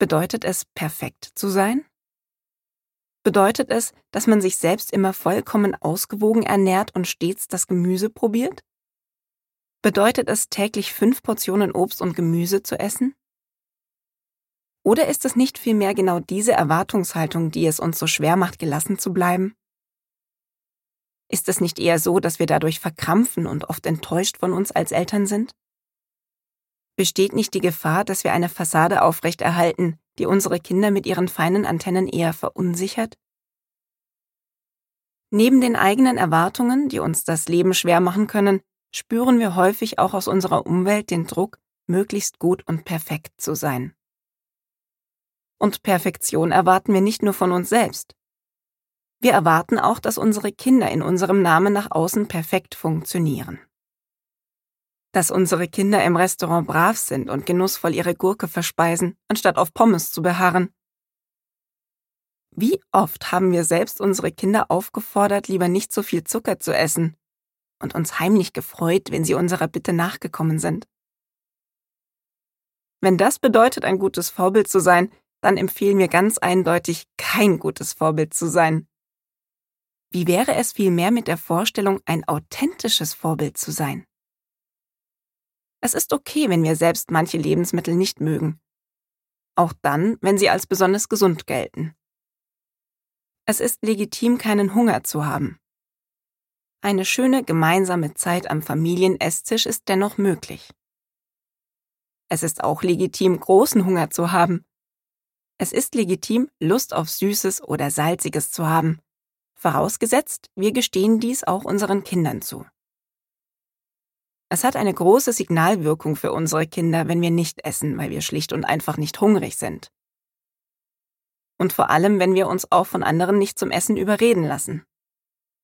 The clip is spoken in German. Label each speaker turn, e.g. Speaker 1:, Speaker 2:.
Speaker 1: Bedeutet es, perfekt zu sein? Bedeutet es, dass man sich selbst immer vollkommen ausgewogen ernährt und stets das Gemüse probiert? Bedeutet es, täglich 5 Portionen Obst und Gemüse zu essen? Oder ist es nicht vielmehr genau diese Erwartungshaltung, die es uns so schwer macht, gelassen zu bleiben? Ist es nicht eher so, dass wir dadurch verkrampfen und oft enttäuscht von uns als Eltern sind? Besteht nicht die Gefahr, dass wir eine Fassade aufrechterhalten, die unsere Kinder mit ihren feinen Antennen eher verunsichert? Neben den eigenen Erwartungen, die uns das Leben schwer machen können, spüren wir häufig auch aus unserer Umwelt den Druck, möglichst gut und perfekt zu sein. Und Perfektion erwarten wir nicht nur von uns selbst. Wir erwarten auch, dass unsere Kinder in unserem Namen nach außen perfekt funktionieren. Dass unsere Kinder im Restaurant brav sind und genussvoll ihre Gurke verspeisen, anstatt auf Pommes zu beharren. Wie oft haben wir selbst unsere Kinder aufgefordert, lieber nicht so viel Zucker zu essen und uns heimlich gefreut, wenn sie unserer Bitte nachgekommen sind. Wenn das bedeutet, ein gutes Vorbild zu sein, dann empfehlen wir ganz eindeutig, kein gutes Vorbild zu sein. Wie wäre es vielmehr mit der Vorstellung, ein authentisches Vorbild zu sein? Es ist okay, wenn wir selbst manche Lebensmittel nicht mögen. Auch dann, wenn sie als besonders gesund gelten. Es ist legitim, keinen Hunger zu haben. Eine schöne gemeinsame Zeit am Familienesstisch ist dennoch möglich. Es ist auch legitim, großen Hunger zu haben. Es ist legitim, Lust auf Süßes oder Salziges zu haben. Vorausgesetzt, wir gestehen dies auch unseren Kindern zu. Es hat eine große Signalwirkung für unsere Kinder, wenn wir nicht essen, weil wir schlicht und einfach nicht hungrig sind. Und vor allem, wenn wir uns auch von anderen nicht zum Essen überreden lassen.